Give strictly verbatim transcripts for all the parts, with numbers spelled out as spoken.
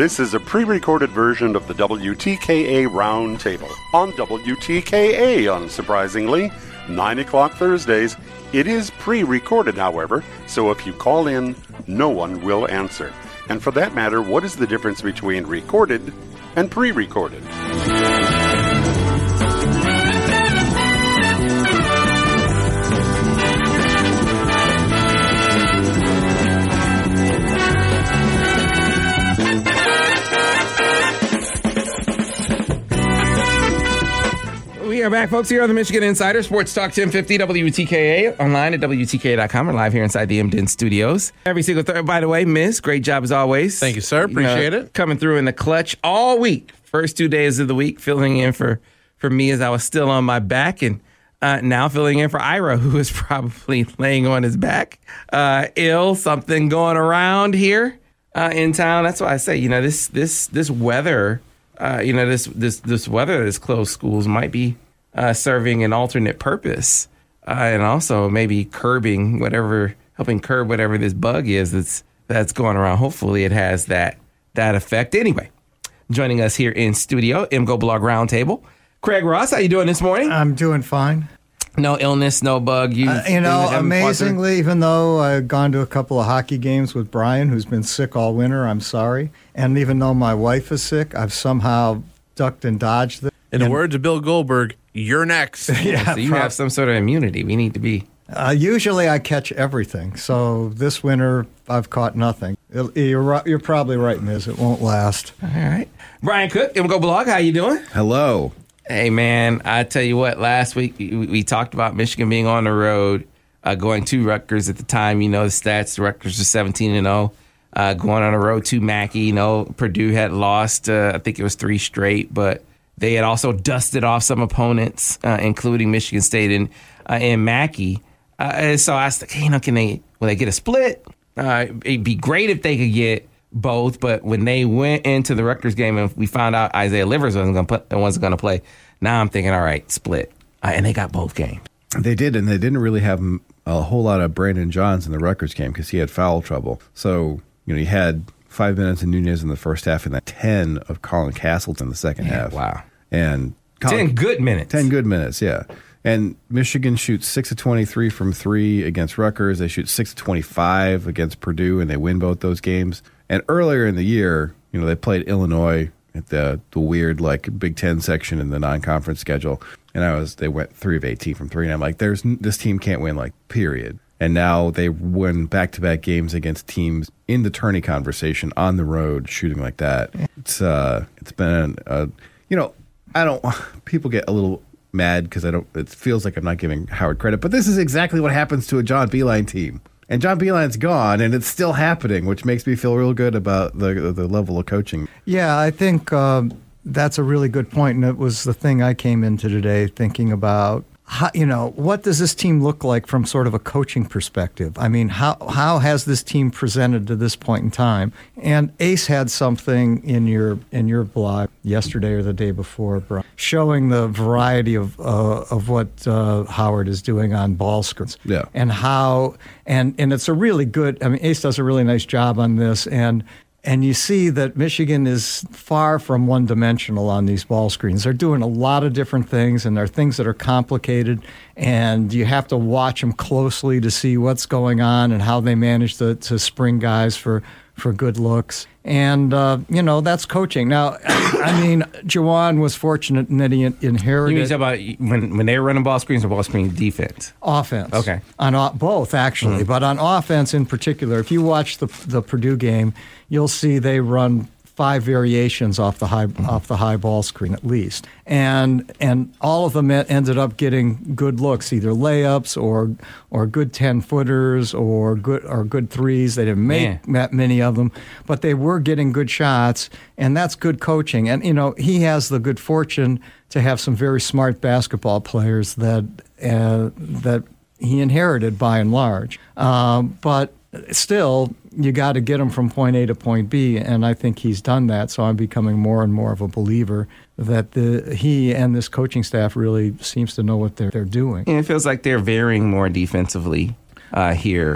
This is a pre-recorded version of the W T K A Roundtable on W T K A, unsurprisingly, nine o'clock Thursdays. It is pre-recorded, however, so if you call in, no one will answer. And for that matter, what is the difference between recorded and pre-recorded? We are back, folks, here on the Michigan Insider Sports Talk ten fifty W T K A, online at W T K A dot com. We're live here inside the Emden studios. Every single third, by the way, Miz, great job as always. Thank you, sir. Appreciate you know, it. Coming through in the clutch all week. First two days of the week, filling in for, for me as I was still on my back, and uh, now filling in for Ira, who is probably laying on his back. Uh, ill, something going around here uh, in town. That's why I say, you know, this this this weather, uh, you know, this this this weather that's closed schools might be Uh, serving an alternate purpose, uh, and also maybe curbing whatever, helping curb whatever this bug is that's that's going around. Hopefully, it has that that effect. Anyway, joining us here in studio, M Go Blog Roundtable, Craig Ross. How you doing this morning? I'm doing fine. No illness, no bug. You, uh, you know, amazingly, even though I've gone to a couple of hockey games with Brian, who's been sick all winter, I'm sorry, and even though my wife is sick, I've somehow ducked and dodged it. In the words of Bill Goldberg, you're next. Yeah, so you prob- have some sort of immunity. We need to be. Uh, usually I catch everything. So this winter I've caught nothing. It, you're, you're probably right, Miz. It won't last. All right. Brian Cook, M Go Blog, how you doing? Hello. Hey, man, I tell you what, last week we, we talked about Michigan being on the road, uh, going to Rutgers at the time. You know the stats. The Rutgers are seventeen and oh, uh, going on the road to Mackey. You know, Purdue had lost, uh, I think it was three straight, but they had also dusted off some opponents, uh, including Michigan State and uh, and Mackey. Uh, and so I was like, hey, you know, can they, will they get a split? Uh, it'd be great if they could get both. But when they went into the Rutgers game and we found out Isaiah Livers wasn't going to play, wasn't going to play, now I'm thinking, all right, split. Uh, and they got both games. They did, and they didn't really have a whole lot of Brandon Johns in the Rutgers game because he had foul trouble. So, you know, you had five minutes of Nunez in the first half and then ten of Colin Castleton in the second Man, half. Wow. And Colin, ten good minutes. Ten good minutes, yeah. And Michigan shoots six of twenty-three from three against Rutgers. They shoot six of twenty-five against Purdue, and they win both those games. And earlier in the year, you know, they played Illinois at the the weird like Big Ten section in the non-conference schedule, and I was they went three of eighteen from three, and I'm like, there's this team can't win, like, period. And now they win back-to-back games against teams in the tourney conversation on the road, shooting like that. It's uh, it's been a, you know. I don't. People get a little mad because I don't. It feels like I'm not giving Howard credit, but this is exactly what happens to a John Beilein team, and John Beilein's gone, and it's still happening, which makes me feel real good about the the level of coaching. Yeah, I think um, that's a really good point, and it was the thing I came into today thinking about. How, you know, what does this team look like from sort of a coaching perspective? I mean, how how has this team presented to this point in time? And Ace had something in your in your blog yesterday or the day before, Brian, showing the variety of uh, of what uh, Howard is doing on ball screens. Yeah, and how and and it's a really good. I mean, Ace does a really nice job on this, and. And you see that Michigan is far from one-dimensional on these ball screens. They're doing a lot of different things, and they're things that are complicated, and you have to watch them closely to see what's going on and how they manage to, to spring guys for, for good looks. And, uh, you know, that's coaching. Now, I mean, Juwan was fortunate in that he inherited... You mean about when, when they were running ball screens or ball screen defense? Offense. Okay. On o- both, actually. Mm-hmm. But on offense in particular, if you watch the the Purdue game, you'll see they run five variations off the high mm-hmm. off the high ball screen at least, and and all of them ended up getting good looks, either layups or or good ten footers or good or good threes. They didn't make yeah. that many of them, but they were getting good shots, and that's good coaching. And you know, he has the good fortune to have some very smart basketball players that uh, that he inherited by and large, um, but. Still, you got to get him from point A to point B, and I think he's done that. So I'm becoming more and more of a believer that the he and this coaching staff really seems to know what they're they're doing. And it feels like they're varying more defensively uh, here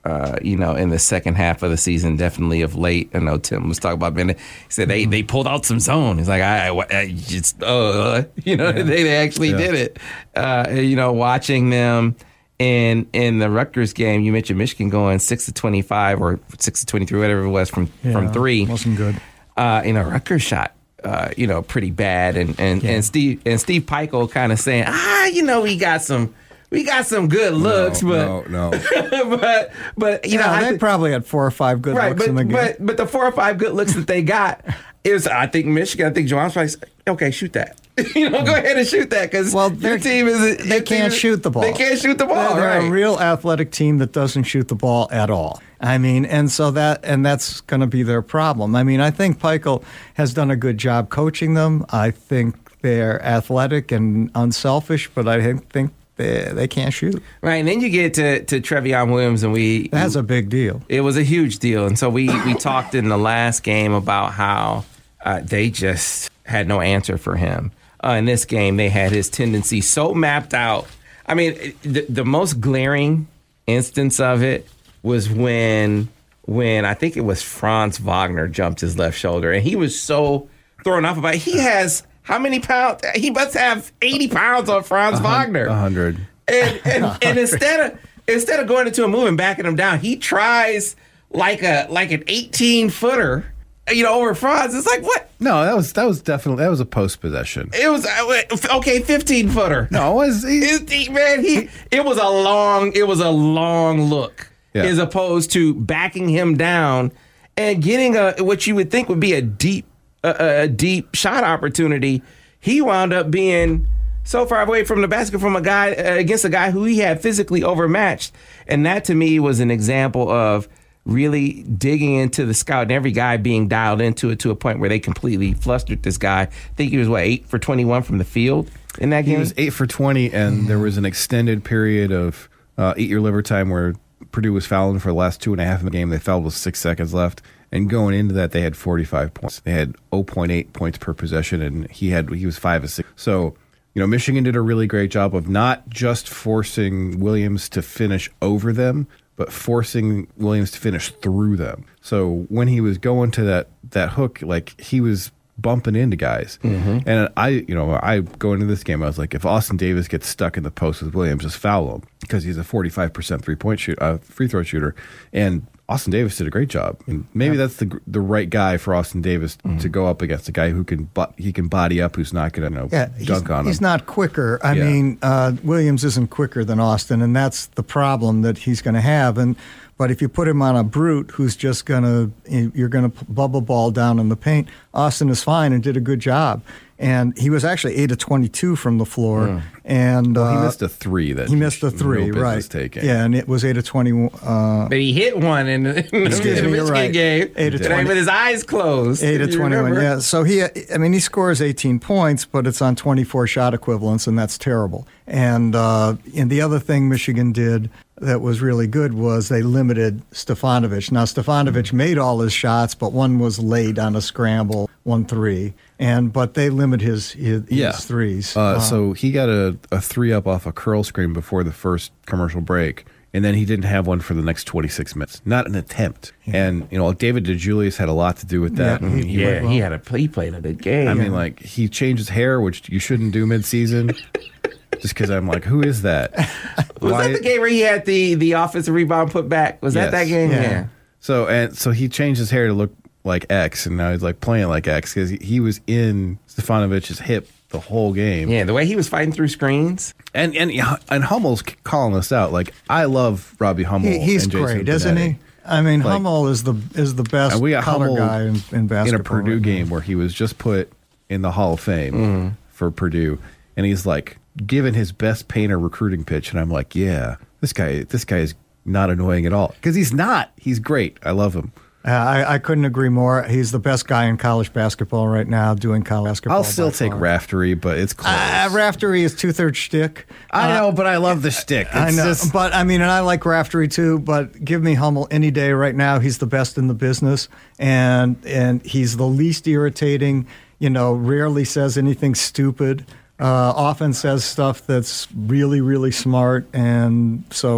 uh, you know, in the second half of the season, definitely of late. I know Tim was talking about Bennett. He said they, they pulled out some zone. He's like, I, I, I just, uh, you know, yeah. they, they actually yeah. did it. Uh, you know, watching them in in the Rutgers game, you mentioned Michigan going six to twenty-five or six to twenty-three, whatever it was from yeah, from three. Wasn't good. Uh, you know, Rutgers shot. Uh, you know, pretty bad, and and, yeah. and Steve and Steve Peichel kind of saying, ah, you know, we got some, we got some good looks, no, but no, no. but but you yeah, know, they th- probably had four or five good right, looks but, in the game. But but the four or five good looks that they got is, I think Michigan, I think John's probably said, okay, shoot that, you know, go ahead and shoot that because well, your team is they can't is, shoot the ball. They can't shoot the ball. They're, they're right. a real athletic team that doesn't shoot the ball at all. I mean, and so that and that's going to be their problem. I mean, I think Peichel has done a good job coaching them. I think they're athletic and unselfish, but I think they they can't shoot. Right, and then you get to to Trevion Williams, and we that's a big deal. It was a huge deal, and so we we talked in the last game about how uh, they just had no answer for him. Uh, in this game, they had his tendency so mapped out. I mean, the, the most glaring instance of it was when when I think it was Franz Wagner jumped his left shoulder, and he was so thrown off about it. He has how many pounds? He must have eighty pounds on Franz a Wagner. A hundred. And and, and instead of instead of going into a move and backing him down, he tries like a like an eighteen footer, you know, over Franz. It's like, what? No, that was that was definitely that was a post possession. It was okay, fifteen footer. No, it was he, it, man. He it was a long it was a long look. Yeah. As opposed to backing him down and getting a what you would think would be a deep a, a deep shot opportunity. He wound up being so far away from the basket from a guy uh, against a guy who he had physically overmatched, and that to me was an example of really digging into the scout and every guy being dialed into it to a point where they completely flustered this guy. I think he was what eight for twenty-one from the field in that game. He was eight for twenty, and mm-hmm. there was an extended period of uh, eat your liver time where Purdue was fouling for the last two and a half of the game. They fouled with six seconds left. And going into that, they had forty-five points. They had zero point eight points per possession, and he had he was five of six. So, you know, Michigan did a really great job of not just forcing Williams to finish over them, but forcing Williams to finish through them. So when he was going to that that hook, like he was bumping into guys. Mm-hmm. And I, you know, I go into this game, I was like, if Austin Davis gets stuck in the post with Williams, just foul him because he's a forty-five percent three point shoot, uh, free throw shooter. And Austin Davis did a great job. And maybe yeah. that's the the right guy for Austin Davis mm-hmm. to go up against a guy who can but he can body up, who's not going to you know, yeah, dunk on him. He's not quicker. I yeah. mean, uh, Williams isn't quicker than Austin, and that's the problem that he's going to have. And but if you put him on a brute who's just going to, you're going to bubble ball down in the paint, Austin is fine and did a good job. And he was actually eight of twenty-two from the floor. Mm. And well, he uh, missed a three. That he missed a three, no right? Taking. Yeah, and it was eight of twenty. Uh, but he hit one in, in the excuse me, you're right. game. Eight of twenty with his eyes closed. Eight of twenty-one. Remember? Yeah. So he, I mean, he scores eighteen points, but it's on twenty-four shot equivalents, and that's terrible. And uh, and the other thing Michigan did that was really good was they limited Stefanovic. Now, Stefanovic made all his shots, but one was late on a scramble, one three. And but they limit his his, yeah. his threes. Uh, uh, so he got a, a three up off a curl screen before the first commercial break, and then he didn't have one for the next twenty-six minutes. Not an attempt. Yeah. And you know, David DeJulius had a lot to do with that. Yeah, I mean, he, yeah, well. he had a he played a good game. I mean, like he changed his hair, which you shouldn't do mid-season. Just because I'm like, who is that? Was Why? that the game where he had the the offensive rebound put back? Was yes. that that game? Yeah. yeah. So and so he changed his hair to look like X, and now he's like playing like X because he, he was in Stefanovic's hip the whole game. Yeah, the way he was fighting through screens. And and and Hummel's calling us out. Like, I love Robbie Hummel. He, he's and Jason great, Benetti. isn't he? I mean, like, Hummel is the is the best we got color Hummel guy in, in basketball. In a Purdue right game now. where he was just put in the Hall of Fame mm-hmm. for Purdue, and he's like given his best painter recruiting pitch, and I'm like, yeah, this guy, this guy is not annoying at all because he's not. He's great. I love him. Uh, I, I couldn't agree more. He's the best guy in college basketball right now, doing college basketball. I'll still take far. Raftery, but it's close. Uh, Raftery is two-thirds shtick. I uh, know, but I love the shtick. It's I know, just... but I mean, and I like Raftery too. But give me Hummel any day right now. He's the best in the business, and and he's the least irritating. You know, rarely says anything stupid. Uh, often says stuff that's really, really smart, and so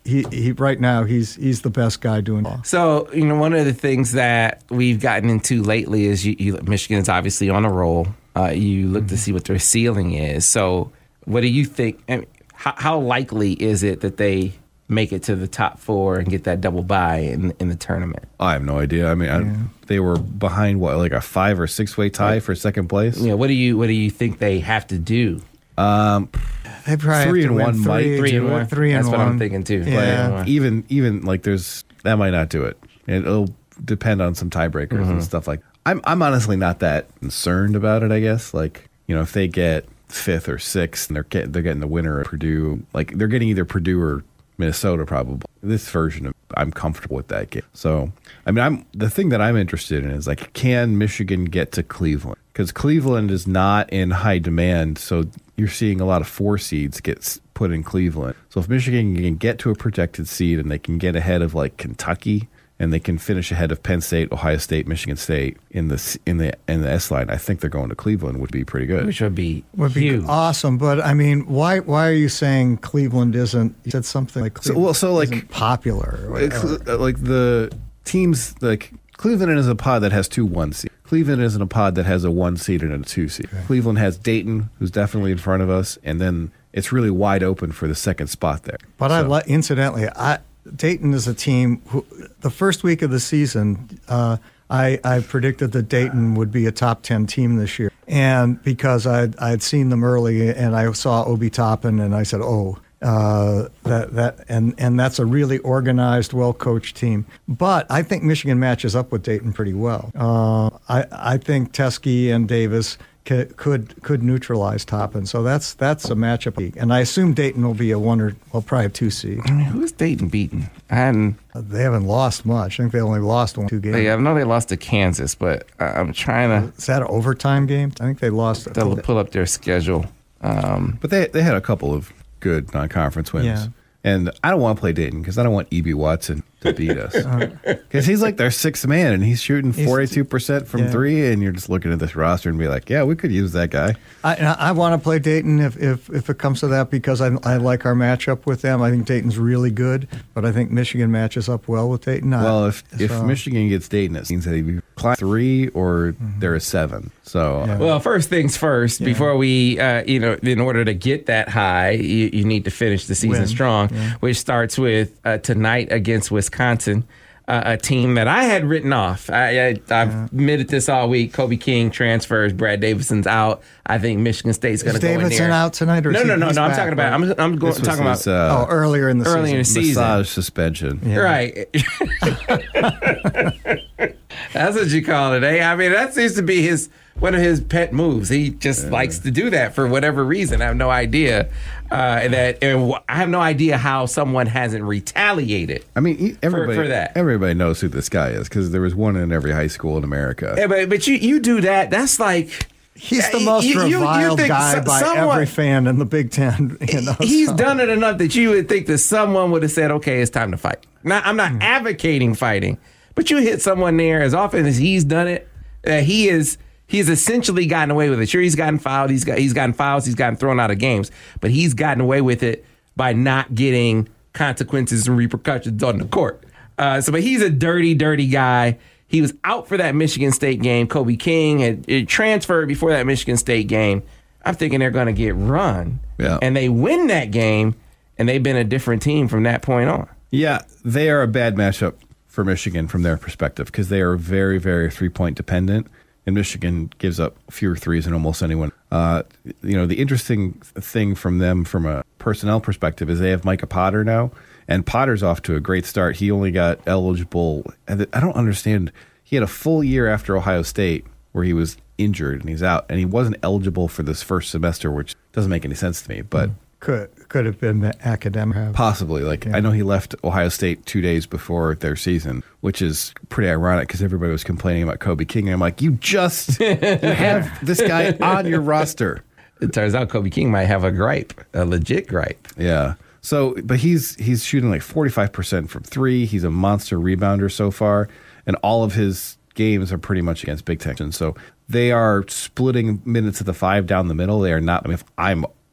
he, he right now he's he's the best guy doing ball. So, you know, one of the things that we've gotten into lately is you, you, Michigan's obviously on a roll. Uh, you look mm-hmm. to see what their ceiling is. So what do you think? I mean, how, how likely is it that they make it to the top four and get that double bye in, in the tournament? I have no idea. I mean, yeah. I, they were behind, what, like a five or six way tie right. for second place? Yeah, what do you what do you think they have to do? Um, they probably three have to and win one three, might three and one. Three and That's one. what I'm thinking too. Yeah. Like, even even like there's that might not do it. It'll depend on some tiebreakers Mm-hmm. and stuff like. I'm I'm honestly not that concerned about it. I guess like you know if they get fifth or sixth and they're get, they're getting the winner at Purdue, like they're getting either Purdue or Minnesota probably. This version of I'm comfortable with that game. So I mean I'm the thing that I'm interested in is like can Michigan get to Cleveland? Because Cleveland is not in high demand, so you're seeing a lot of four seeds get put in Cleveland. So if Michigan can get to a protected seed and they can get ahead of like Kentucky and they can finish ahead of Penn State, Ohio State, Michigan State in the in the in the S line, I think they're going to Cleveland would be pretty good. Which would be would be huge. Awesome. But I mean, why why are you saying Cleveland isn't? You said something like Cleveland so, well, so like isn't popular. Or like, like the teams like Cleveland is a pod that has two one seed. Cleveland is in a pod that has a one seed and a two seed. Okay. Cleveland has Dayton, who's definitely in front of us, and then it's really wide open for the second spot there. But so. I li- incidentally, I, Dayton is a team who the first week of the season, uh, I, I predicted that Dayton would be a top ten team this year, and because I I had seen them early and I saw Obi Toppin, and I said, oh. Uh, that that and and that's a really organized, well coached team. But I think Michigan matches up with Dayton pretty well. Uh, I I think Teskey and Davis could could, could neutralize Toppin. So that's that's a matchup. And I assume Dayton will be a one or well probably a two seed. I mean, who's Dayton beaten? I hadn't. They haven't lost much. I think they only lost one two games. Yeah, I know they lost to Kansas, but I'm trying to. Is that an overtime game? I think they lost. They'll pull up their schedule. Um, but they they had a couple of good non-conference wins. Yeah. And I don't want to play Dayton because I don't want E B. Watson to beat us. Because he's like their sixth man, and he's shooting forty-two percent from yeah. three, and you're just looking at this roster and be like, yeah, we could use that guy. I, I want to play Dayton if, if, if it comes to that because I, I like our matchup with them. I think Dayton's really good, but I think Michigan matches up well with Dayton. Well, if so. if Michigan gets Dayton, it means that they climb three or mm-hmm. they're a seven. So, yeah. Well, first things first, yeah. before we, uh, you know, in order to get that high, you, you need to finish the season Win. strong, yeah. which starts with uh, tonight against Wisconsin, uh, a team that I had written off. I, I, I've yeah. admitted this all week. Kobe King transfers. Brad Davidson's out. I think Michigan State's going to go in there. Is Davidson out tonight? Or no, is no, he, no, no. I'm back, talking about. I'm, I'm going, talking about. His, uh, oh, earlier in the earlier season. in the season. Massage suspension. Yeah. Right. That's what you call it, eh? I mean, that seems to be his one of his pet moves. He just yeah. likes to do that for whatever reason. I have no idea uh, that. And I have no idea how someone hasn't retaliated. I mean, everybody for, for that. Everybody knows who this guy is because there was one in every high school in America. Yeah, but but you you do that. That's like. He's the most you, reviled you, you guy so, by someone, every fan in the Big Ten. You know, he's so. done it enough that you would think that someone would have said, okay, it's time to fight. Now, I'm not mm. advocating fighting, but you hit someone there as often as he's done it, that he is he's essentially gotten away with it. Sure, he's gotten fouled, he's got he's gotten fouls, he's gotten thrown out of games, but he's gotten away with it by not getting consequences and repercussions on the court. Uh, so, but he's a dirty, dirty guy. He was out for that Michigan State game. Kobe King had, had transferred before that Michigan State game. I'm thinking they're going to get run. Yeah. And they win that game, and they've been a different team from that point on. Yeah, they are a bad matchup for Michigan from their perspective because they are very, very three-point dependent, and Michigan gives up fewer threes than almost anyone. Uh, you know, the interesting thing from them from a personnel perspective is they have Micah Potter now. And Potter's off to a great start. He only got eligible. I don't understand. He had a full year after Ohio State where he was injured and he's out. And he wasn't eligible for this first semester, which doesn't make any sense to me. But could could have been the academic. Possibly. Like yeah. I know he left Ohio State two days before their season, which is pretty ironic because everybody was complaining about Kobe King. And I'm like, you just you have this guy on your roster. It turns out Kobe King might have a gripe, a legit gripe. Yeah. So, but he's he's shooting like forty-five percent from three. He's a monster rebounder so far, and all of his games are pretty much against Big Ten. So they are splitting minutes of the five down the middle. They are not. I mean, if I'm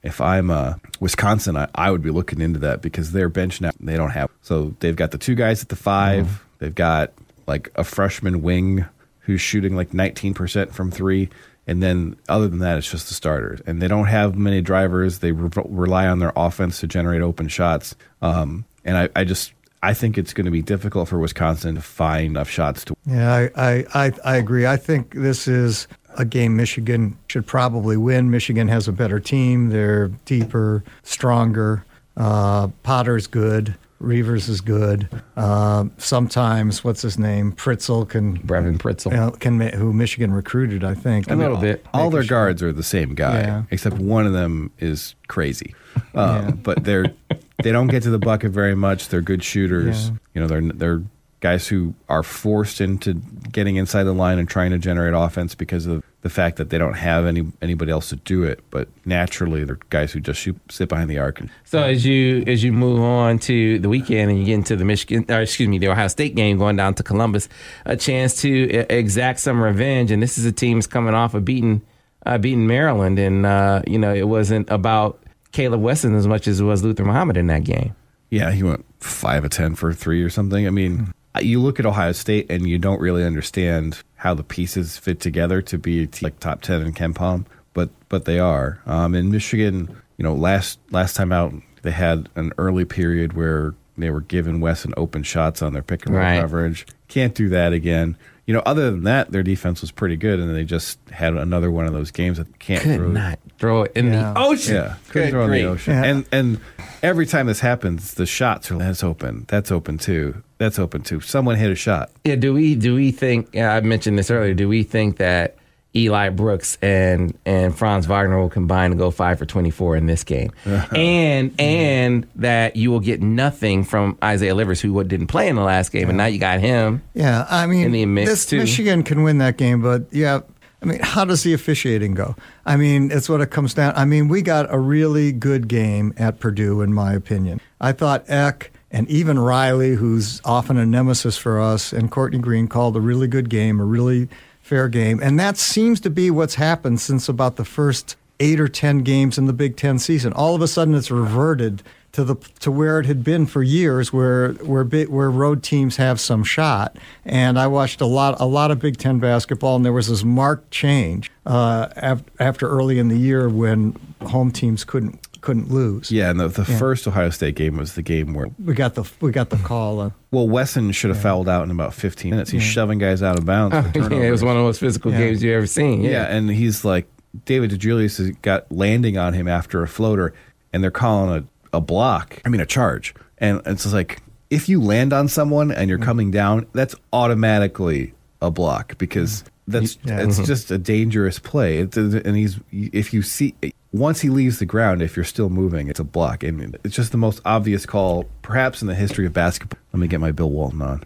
if I'm uh, Wisconsin, I, I would be looking into that because their bench now they don't have. So they've got the two guys at the five. Mm. They've got like a freshman wing who's shooting like nineteen percent from three. And then other than that, it's just the starters. And they don't have many drivers. They re- rely on their offense to generate open shots. Um, and I, I just I think it's going to be difficult for Wisconsin to find enough shots to. Yeah, I, I, I, I agree. I think this is a game Michigan should probably win. Michigan has a better team. They're deeper, stronger. Uh, Potter's good. Reavers is good. Uh, sometimes, what's his name? Pritzel can. Brevin Pritzel. You know, can who Michigan recruited, I think. A little bit. All their guards are the same guy, Yeah. except one of them is crazy. Um, yeah. But they're they don't get to the bucket very much. They're good shooters. Yeah. You know, they're they're guys who are forced into getting inside the line and trying to generate offense because of the fact that they don't have any anybody else to do it. But naturally, they're guys who just shoot, sit behind the arc. And, so as you as you move on to the weekend and you get into the Michigan, or excuse me, the Ohio State game going down to Columbus, a chance to exact some revenge. And this is a team that's coming off of beating uh, beating Maryland, and uh, you know it wasn't about Caleb Wesson as much as it was Luther Muhammad in that game. Yeah, he went five of ten for three or something. I mean, you look at Ohio State and you don't really understand how the pieces fit together to be like top ten in KenPom, but but they are. Um, in Michigan, you know, last last time out, they had an early period where they were giving Wesson open shots on their pick and roll right. coverage. Can't do that again. You know, other than that, their defense was pretty good, and they just had another one of those games that can't Could throw. not throw it in Yeah. the ocean. Yeah, couldn't throw in the ocean. Yeah. And and every time this happens, the shots are that's open, that's open too, that's open too. Someone hit a shot. Yeah, do we do we think? I mentioned this earlier. Do we think that Eli Brooks and and Franz Wagner will combine to go five for twenty-four in this game, and and that you will get nothing from Isaiah Livers, who didn't play in the last game, and now you got him. Yeah, I mean, in the mix, this too. Michigan can win that game, but yeah, I mean, how does the officiating go? I mean, it's what it comes down. I mean, we got a really good game at Purdue, in my opinion. I thought Eck and even Riley, who's often a nemesis for us, and Courtney Green called a really good game, a really fair game. And that seems to be what's happened since about the first eight or ten games in the Big Ten season. All of a sudden, it's reverted to the to where it had been for years, where where where road teams have some shot. And I watched a lot a lot of Big Ten basketball, and there was this marked change uh, af- after early in the year when home teams couldn't couldn't lose. Yeah, and the, the Yeah. first Ohio State game was the game where, We got the we got the call. Uh, well, Wesson should have fouled out in about fifteen minutes. He's shoving guys out of bounds. for yeah, it was turnovers. one of the most physical Yeah. games you ever seen. Yeah. Yeah, and he's like, David DeJulius has got landing on him after a floater, and they're calling a, a block. I mean, a charge. And it's just like, if you land on someone and you're coming down, that's automatically a block because that's Yeah. it's just a dangerous play. It's, and he's if you see once he leaves the ground, if you're still moving, it's a block. I mean, it's just the most obvious call, perhaps in the history of basketball. Let me get my Bill Walton on.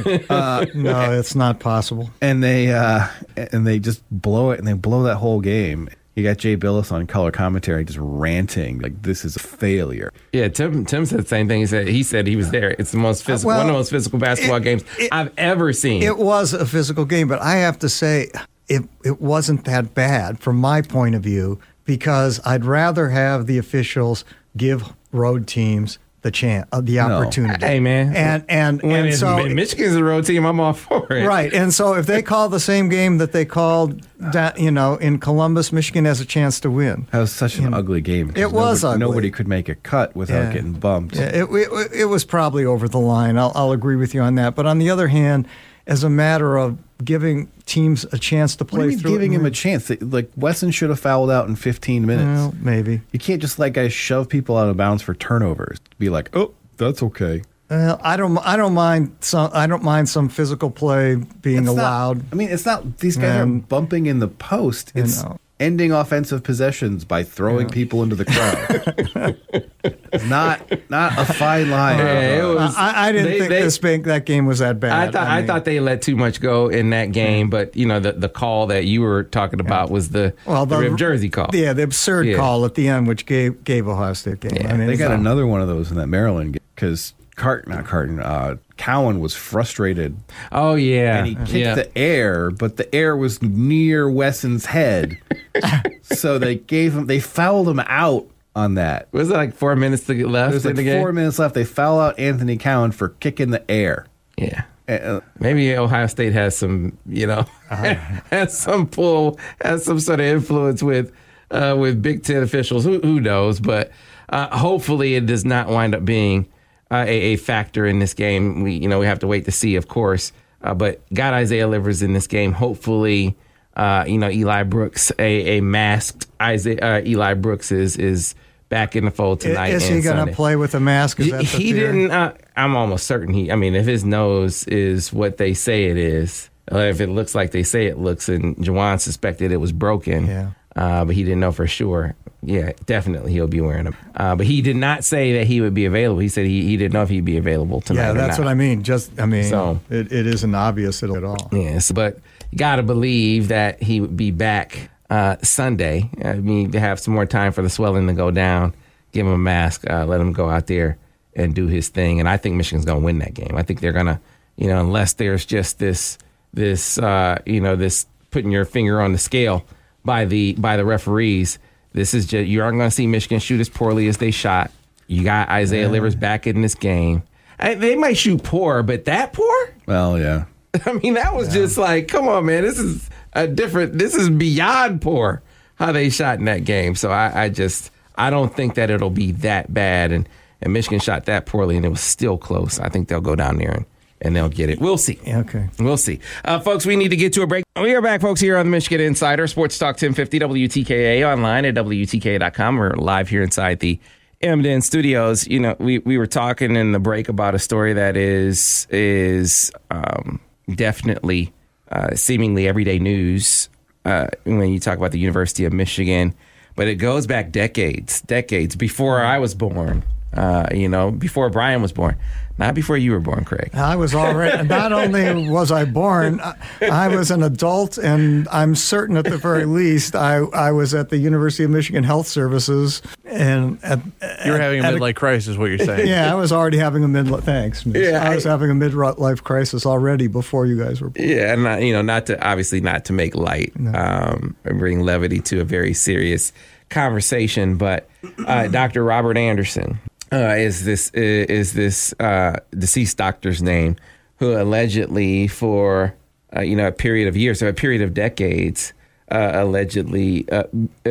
uh, no, it's not possible. and they uh, and they just blow it, and they blow that whole game. You got Jay Billis on color commentary just ranting like this is a failure. yeah. Tim Tim said the same thing. He said he said he was there. It's the most physical, Well, one of the most physical basketball it- games it- I've ever seen. It was a physical game, but I have to say it it wasn't that bad from my point of view because I'd rather have the officials give road teams the chance, uh, the opportunity. Hey, man. and and when and it's, so when Michigan's a road team, I'm all for it. right, and so if they call the same game that they called, that, you know, in Columbus, Michigan has a chance to win. That was such an ugly game. 'cause It was nobody, ugly. Nobody could make a cut without Yeah. getting bumped. Yeah, it, it, it was probably over the line. I'll, I'll agree with you on that. But on the other hand, as a matter of giving teams a chance to What play do you mean through, giving it, him a chance? Like Wesson should have fouled out in fifteen minutes. well, maybe. You can't just let guys shove people out of bounds for turnovers. Be like, oh, that's okay. Well, I don't. I don't mind some. I don't mind some physical play being It's not- allowed. I mean, it's not these guys Um, are bumping in the post. you It's know. ending offensive possessions by throwing people into the crowd. It's not not a fine line. Yeah, it was- I, I didn't they- think they- this bank, that game was that bad. I thought I, mean, thought they let too much go in that game, but you know the the call that you were talking about was the well, the, Rip Jersey call. Yeah, the absurd Yeah. call at the end, which gave gave Ohio State game. Yeah, I mean, They got it's- another one of those in that Maryland game because Cart, not Carton, uh, Cowan was frustrated Oh yeah, and he kicked yeah. the air, but the air was near Wesson's head, so they gave him they fouled him out on that. Was it like four minutes to get left There's in like the game? four minutes left. They foul out Anthony Cowan for kicking the air. Yeah. Uh, Maybe Ohio State has some, you know, has some pull, has some sort of influence with uh, with Big Ten officials. Who, who knows? But uh, hopefully, it does not wind up being uh, a, a factor in this game. We, you know, we have to wait to see, of course. Uh, but got Isaiah Livers in this game. Hopefully, uh, you know, Eli Brooks, a, a masked Isaiah uh, Eli Brooks is is back in the fold tonight. Is he going to play with a mask? Is that the He theory? didn't. Uh, I'm almost certain he. I mean, if his nose is what they say it is, uh, if it looks like they say it looks, and Juwan suspected it was broken, Yeah. uh, but he didn't know for sure. Yeah, definitely he'll be wearing them. Uh, but he did not say that he would be available. He said he, he didn't know if he'd be available tonight. Yeah, or that's not. what I mean. Just, I mean, So- it, it isn't obvious at all. Yes, but you got to believe that he would be back uh, Sunday. I mean, to have some more time for the swelling to go down, give him a mask, uh, let him go out there and do his thing. And I think Michigan's going to win that game. I think they're going to, you know, unless there's just this, this, uh, you know, this putting your finger on the scale by the by the referees. This is just, you aren't going to see Michigan shoot as poorly as they shot. You got Isaiah Livers back in this game. I, they might shoot poor, but that poor? well, yeah. I mean, that was just like, come on, man. This is a different, this is beyond poor how they shot in that game. So I, I just, I don't think that it'll be that bad. And, and Michigan shot that poorly, and it was still close. I think they'll go down there and, and they'll get it. We'll see. Okay. We'll see. Uh, folks, we need to get to a break. We are back, folks, here on the Michigan Insider, Sports Talk ten fifty W T K A, online at W T K A dot com. We're live here inside the Emden Studios. You know, we, we were talking in the break about a story that is is um, definitely uh, seemingly everyday news uh, when you talk about the University of Michigan. But it goes back decades, decades before I was born, uh, you know, before Brian was born. Not before you were born, Craig. I was already, not only was I born, I, I was an adult, and I'm certain at the very least I, I was at the University of Michigan Health Services. And at, You were having a at midlife crisis, what you're saying. Yeah, I was already having a midlife, thanks. Miss. Yeah, I was I- having a midlife crisis already before you guys were born. Yeah, and not, you know, not to obviously not to make light um, and bring levity to a very serious conversation, but uh, Doctor Robert Anderson uh, is this is this uh, deceased doctor's name, who allegedly for uh, you know a period of years or a period of decades uh, allegedly uh,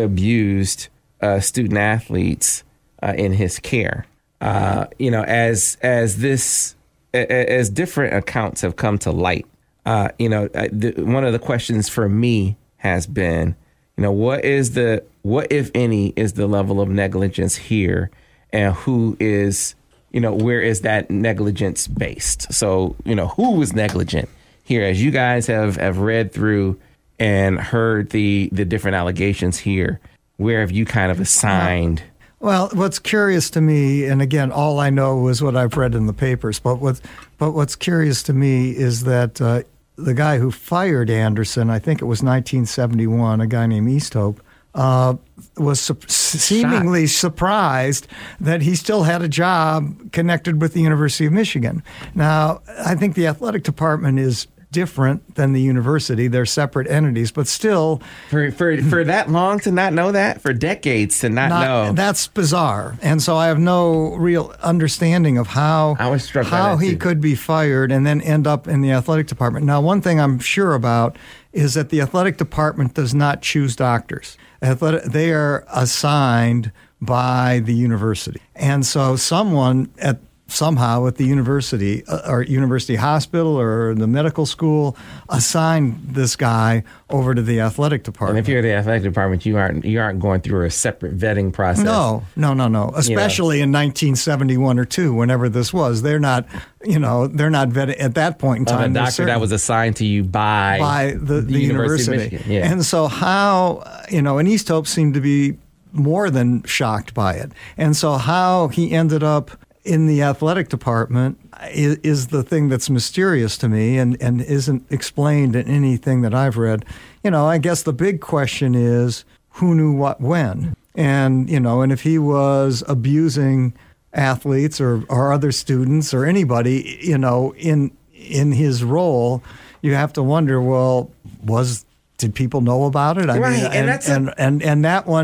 abused uh, student athletes uh, in his care. Uh, you know, as as this as different accounts have come to light, uh, you know, the, one of the questions for me has been, you know, what is the, what if any is the level of negligence here, and who is, you know, where is that negligence based? So, you know, who was negligent here? As you guys have, have read through and heard the, the different allegations here, where have you kind of assigned? Well, what's curious to me, and again, all I know is what I've read in the papers, but what, but what's curious to me is that uh, the guy who fired Anderson, I think it was nineteen seventy-one, a guy named Easthope, uh, was su- seemingly surprised that he still had a job connected with the University of Michigan. Now, I think the athletic department is different than the university. They're separate entities, but still, For for for that long to not know that, for decades to not, not, know. that's bizarre. And so I have no real understanding of how I was struck by how that he too. could be fired and then end up in the athletic department. Now, one thing I'm sure about is that the athletic department does not choose doctors. Athletic, they are assigned by the university. And so someone at somehow at the university uh, or university hospital or the medical school assigned this guy over to the athletic and department. if you're the athletic department, you aren't you aren't going through a separate vetting process. No, no, no, no. Especially in nineteen seventy-one or two, whenever this was, they're not, you know, they're not vetting at that point in Of time. a they're doctor certain- that was assigned to you by by the, the, university. of Michigan. Yeah. And so how, uh, you know, and Easthope seemed to be more than shocked by it. And so how he ended up in the athletic department is, is the thing that's mysterious to me and, and isn't explained in anything that I've read. You know, I guess the big question is who knew what when? And, you know, and if he was abusing athletes or, or other students or anybody, you know, in in his role, you have to wonder, well, was did people know about it? I Right, mean, and and, that's a- and, and and that one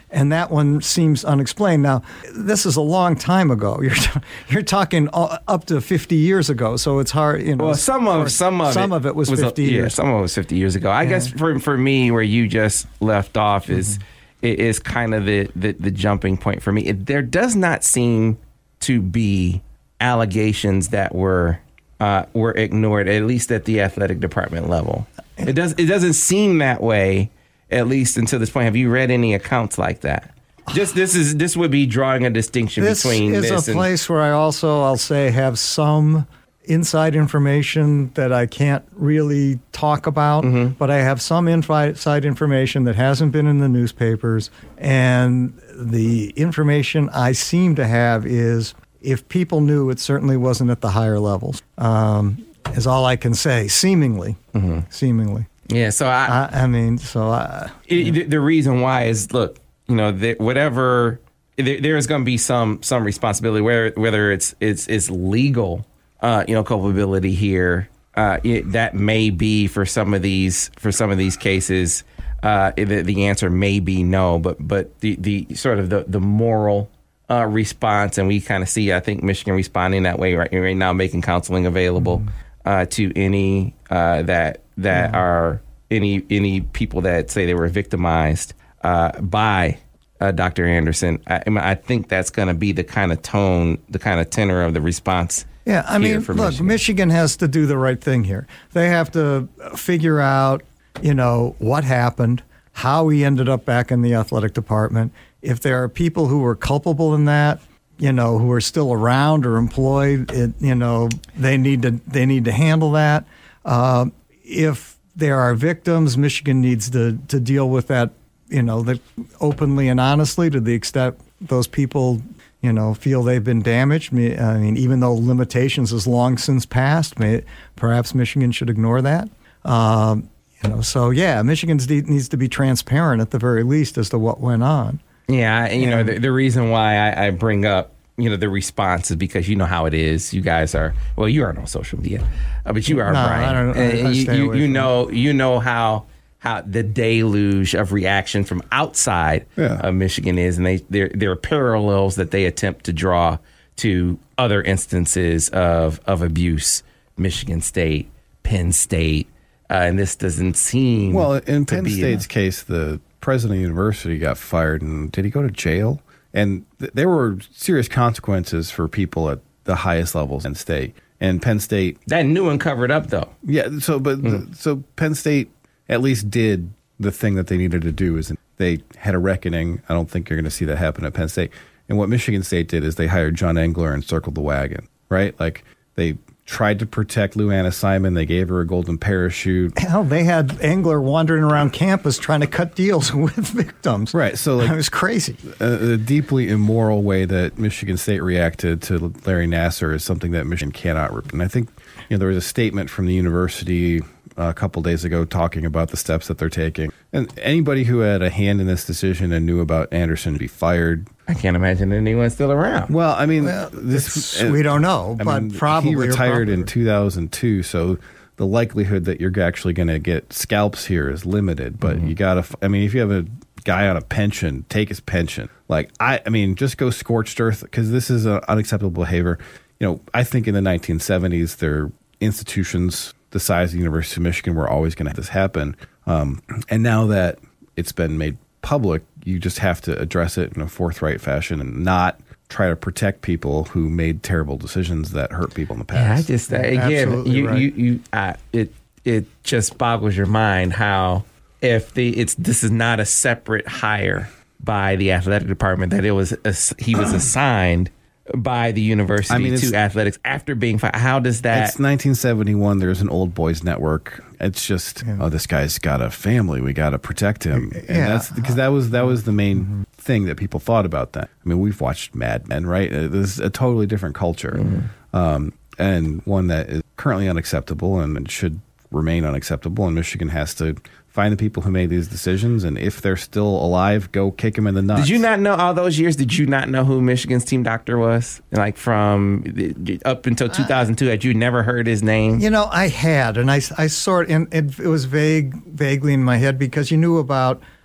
and that one seems unexplained. Now, this is a long time ago. You're t- you're talking up to fifty years ago, so it's hard. You know, well, some of some of some it of it was, was fifty a, years. Yeah, some of it was fifty years ago. I yeah. guess for for me, where you just left off is mm-hmm. is kind of the, the the jumping point for me. It, there does not seem to be allegations that were uh, were ignored, at least at the athletic department level. It does. It doesn't seem that way, at least until this point. Have you read any accounts like that? Just this is this would be drawing a distinction this between this. This is a and, place where I also, I'll say, have some inside information that I can't really talk about, mm-hmm. but I have some inside information that hasn't been in the newspapers, and the information I seem to have is if people knew, it certainly wasn't at the higher levels. Um, is all I can say. Seemingly, mm-hmm. seemingly. Yeah. So I, I, I mean, so I, it, the, the reason why is, look, you know, the, whatever there, there's going to be some some responsibility, whether whether it's it's it's legal, uh, you know, culpability here. Uh, it, that may be for some of these for some of these cases. Uh, the, the answer may be no, but but the the sort of the the moral uh, response, and we kind of see, I think, Michigan responding that way right right now, making counseling available. Mm-hmm. Uh, to any uh, that that mm-hmm. are any any people that say they were victimized uh, by uh, Doctor Anderson. I, I, mean, I think that's going to be the kind of tone, the kind of tenor of the response. Yeah, I mean, look, Michigan. Michigan has to do the right thing here. They have to figure out, you know, what happened, how he ended up back in the athletic department. If there are people who were culpable in that, you know, who are still around or employed, it, you know, they need to they need to handle that. Uh, if there are victims, Michigan needs to to deal with that, you know, the, openly and honestly to the extent those people, you know, feel they've been damaged. I mean, even though limitations has long since passed, may, perhaps Michigan should ignore that. Um, you know, so yeah, Michigan needs to be transparent at the very least as to what went on. Yeah, you know, the, the reason why I, I bring up, you know, the response is because you know how it is. You guys are, well, you aren't on social media, uh, but you are, no, Brian. I don't, I, and I you, you, you know, it. you know how how the deluge of reaction from outside yeah. of Michigan is, and they there there are parallels that they attempt to draw to other instances of of abuse, Michigan State, Penn State, uh, and this doesn't seem well in Penn State's enough. case the president of the university got fired, and did he go to jail? And th- there were serious consequences for people at the highest levels in Penn State. And Penn State, that new one covered up though. Yeah. So, but mm. the, so Penn State at least did the thing that they needed to do. Is they had a reckoning. I don't think you're going to see that happen at Penn State. And what Michigan State did is they hired John Engler and circled the wagon. Right? Like they tried to protect Lou Anna Simon. They gave her a golden parachute. Hell, they had Engler wandering around campus trying to cut deals with victims. Right. So like, it was crazy. A, a deeply immoral way that Michigan State reacted to Larry Nassar is something that Michigan cannot repeat. And I think, you know, there was a statement from the university a couple days ago talking about the steps that they're taking. And anybody who had a hand in this decision and knew about Anderson to be fired. I can't imagine anyone still around. Well, I mean, well, this we don't know, I but mean, probably he retired probably. in two thousand two, so the likelihood that you're actually going to get scalps here is limited. But mm-hmm. you got to, I mean, if you have a guy on a pension, take his pension. Like, I, I mean, just go scorched earth, because this is an unacceptable behavior. You know, I think in the nineteen seventies, their institutions the size of the University of Michigan were always going to have this happen. Um, and now that it's been made public, you just have to address it in a forthright fashion and not try to protect people who made terrible decisions that hurt people in the past. Yeah, I just uh, again, you, right. you you uh, it it just boggles your mind how if the it's this is not a separate hire by the athletic department, that it was a, he was assigned by the university I mean, to athletics after being fired. How does that? It's nineteen seventy-one. There's an old boys network. It's just, yeah. oh, this guy's got a family. We got to protect him. And yeah. that's because that was that was the main mm-hmm. thing that people thought about that. I mean, we've watched Mad Men, right? This is a totally different culture, mm-hmm. um, and one that is currently unacceptable and should remain unacceptable. And Michigan has to find the people who made these decisions, and if they're still alive, go kick them in the nuts. Did you not know all those years? Did you not know who Michigan's team doctor was? Like from up until two thousand two, had you never heard his name? You know, I had, and I, I sort, and it, it was vague, vaguely in my head because you knew about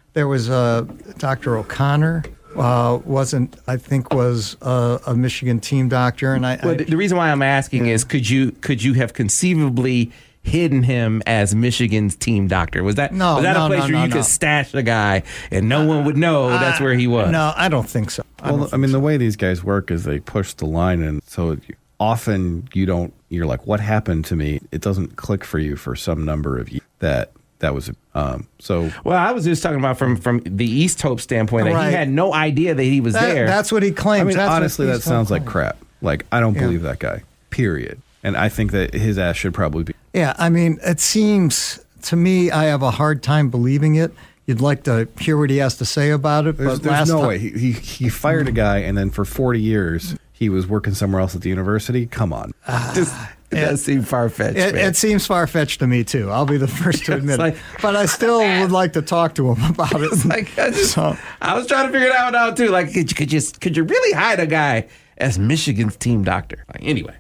there was uh, Doctor O'Connor. Uh, wasn't I think was uh, a Michigan team doctor, and I. Well, I the reason why I'm asking is could you could you have conceivably hidden him as Michigan's team doctor? Was that No, was that no, a place no, where no, you no. could stash a guy and no one would know that's where he was? No, I don't think so. I Well, don't I mean, the way these guys work is they push the line, and so often you don't. You're like, "What happened to me?" It doesn't click for you for some number of years. That that was um. So Well, I was just talking about from from the East Hope standpoint that Right. he had no idea that he was That- there. That's what he claims. I mean, That's what honestly, he's that sounds like claiming. crap. Like I don't Yeah. believe that guy. Period. And I think that his ass should probably be. Yeah, I mean, it seems to me I have a hard time believing it. You'd like to hear what he has to say about it, There's, but there's last no time, way. He, he he fired a guy, and then for forty years he was working somewhere else at the university. Come on. just, it does seem far fetched. It, it seems far fetched to me too. I'll be the first to admit like- it. But I still would like to talk to him about it. Like I, just, So- I was trying to figure it out now too. Like, could you could you, could you really hide a guy as Michigan's team doctor? Like, anyway,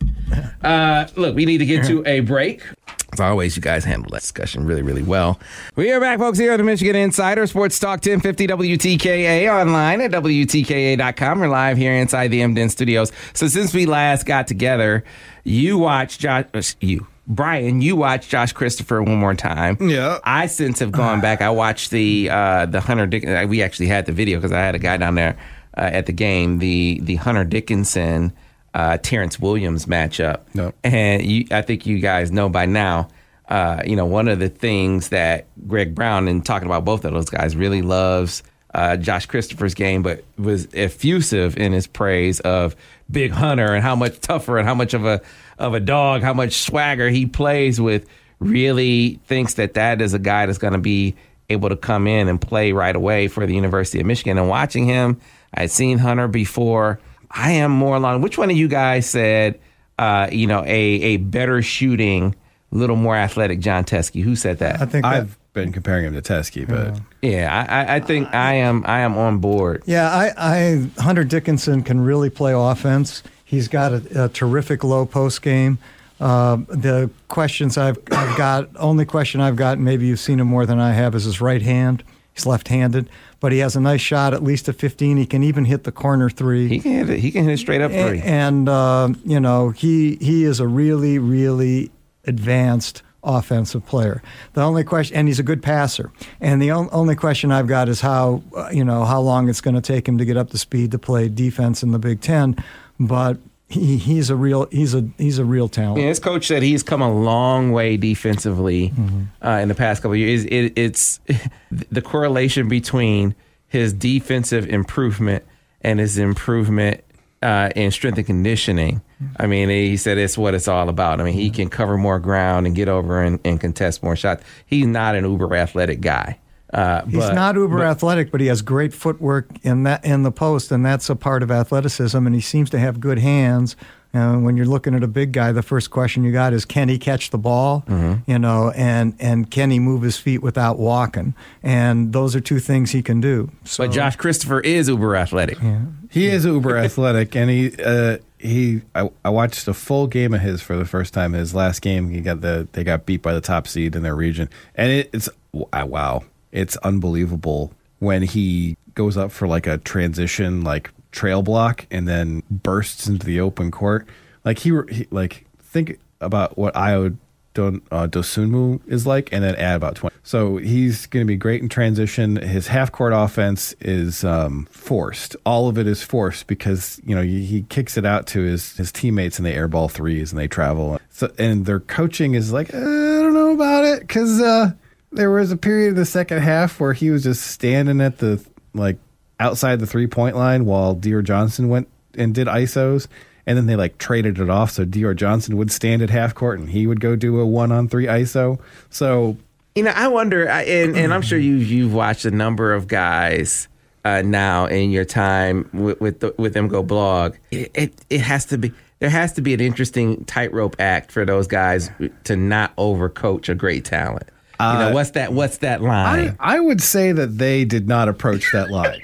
uh, look, we need to get to a break. As always, you guys handle that discussion really, really well. We are back, folks, here on the Michigan Insider Sports Talk ten fifty W T K A, online at W T K A dot com. We're live here inside the M D N studios. So since we last got together, you watched Josh. You. Brian, you watched Josh Christopher one more time. Yeah. I since have gone back. I watched the uh, the Hunter Dickinson. We actually had the video because I had a guy down there uh, at the game. The the Hunter Dickinson uh, Terrence Williams matchup. Yep. And you, I think you guys know by now. Uh, you know, one of the things that Greg Brown, and talking about both of those guys, really loves uh, Josh Christopher's game, but was effusive in his praise of Big Hunter and how much tougher and how much of a of a dog, how much swagger he plays with. Really thinks that that is a guy that's going to be able to come in and play right away for the University of Michigan. And watching him, I'd seen Hunter before. I am more along. Which one of you guys said, uh, you know, a a better shooting, little more athletic John Teskey? Who said that? I think that, I've been comparing him to Teskey, but Yeah, I, I- I think I am. I am on board. yeah, I, I Hunter Dickinson can really play offense. He's got a, a terrific low post game. Uh, the questions I've, I've got, only question I've got, maybe you've seen him more than I have, is his right hand. He's left-handed, but he has a nice shot, at least at fifteen. He can even hit the corner three. He can hit it. He can hit it straight up three. A- And, uh, you know, he he is a really, really advanced offensive player. The only question, and he's a good passer. And the on, only question I've got is how, uh, you know, how long it's going to take him to get up to speed to play defense in the Big Ten. But he, he's a real he's a he's a real talent. Yeah, his coach said he's come a long way defensively Mm-hmm. uh, in the past couple of years. It, it's the correlation between his defensive improvement and his improvement uh, in strength and conditioning. I mean, he said it's what it's all about. I mean, he can cover more ground and get over and, and contest more shots. He's not an uber athletic guy. Uh, He's but, not uber but- athletic, but he has great footwork in that in the post, and that's a part of athleticism. And he seems to have good hands. And when you're looking at a big guy, the first question you got is, can he catch the ball? Mm-hmm. You know, and and can he move his feet without walking? And those are two things he can do. So, But Josh Christopher is uber athletic. he is uber athletic, and he uh, he. I, I watched a full game of his for the first time. His last game, he got the they got beat by the top seed in their region, and it, it's wow, it's unbelievable when he goes up for like a transition, like trail block, and then bursts into the open court. Like he, he like think about what Io Don, uh, Dosunmu is like, and then add about twenty. So he's going to be great in transition. His half court offense is um, forced. All of it is forced because you know he, he kicks it out to his, his teammates and they airball threes and they travel. So and their coaching is like, uh, I don't know about it, because uh, there was a period of the second half where he was just standing at the like outside the three point line while Dior Johnson went and did I S Os. And then they like traded it off so Dior Johnson would stand at half court and he would go do a one on three I S O. So You know, I wonder, I- and, and I'm sure you you've watched a number of guys uh, now in your time with with, the, with M Go Blog. It, it it has to be there has to be an interesting tightrope act for those guys to not overcoach a great talent. You know, Uh, what's that? What's that I, line? I would say that they did not approach that line.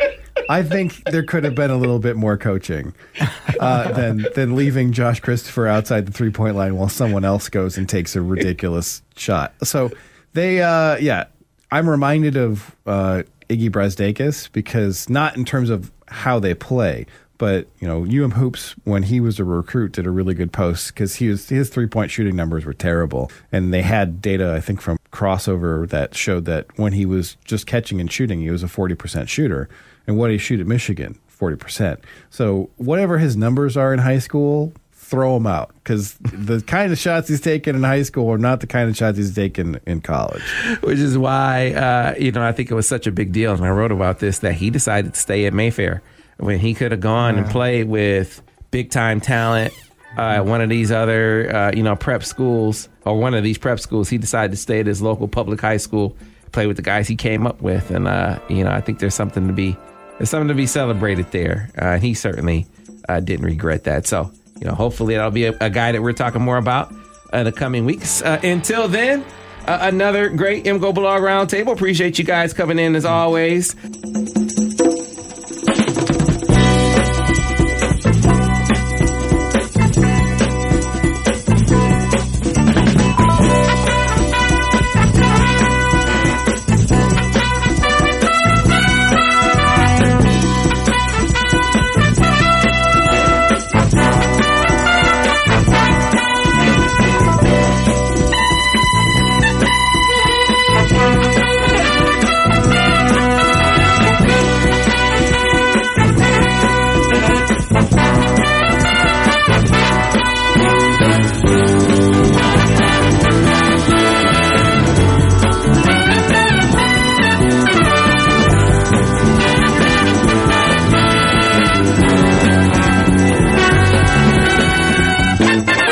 I think there could have been a little bit more coaching uh, than than leaving Josh Christopher outside the three point line while someone else goes and takes a ridiculous shot. So they, uh, yeah, I'm reminded of uh, Iggy Brasdeikis, because not in terms of how they play, but you know, U M Hoops, when he was a recruit, did a really good post because he was his three point shooting numbers were terrible, and they had data I think from Crossover that showed that when he was just catching and shooting, he was a forty percent shooter, and what did he shoot at Michigan? forty percent. So whatever his numbers are in high school, throw him out, because the kind of shots he's taking in high school are not the kind of shots he's taking in college. Which is why, uh, you know, I think it was such a big deal, and I wrote about this, that he decided to stay at Mayfair when he could have gone yeah. and played with big-time talent uh, at one of these other, uh, you know, prep schools, or one of these prep schools. He decided to stay at his local public high school, play with the guys he came up with, and, uh, you know, I think there's something to be there's something to be celebrated there. Uh, and he certainly uh, didn't regret that. So, you know, hopefully that'll be a, a guy that we're talking more about in the coming weeks. Uh, until then, uh, another great M G O Blog Roundtable. Appreciate you guys coming in as always.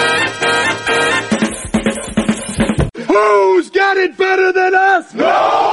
Who's got it better than us? No!